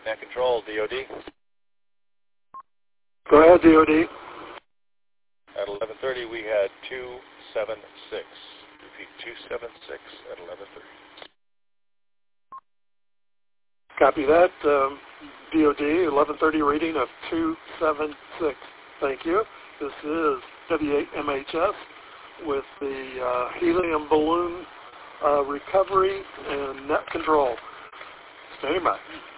Net control, DOD. Go ahead, DOD. At 11:30, we had 276. Repeat, 276 at 11:30. Copy that. DOD, 11:30 reading of 276. Thank you. This is W8MHS with the helium balloon recovery and net control. Standing by.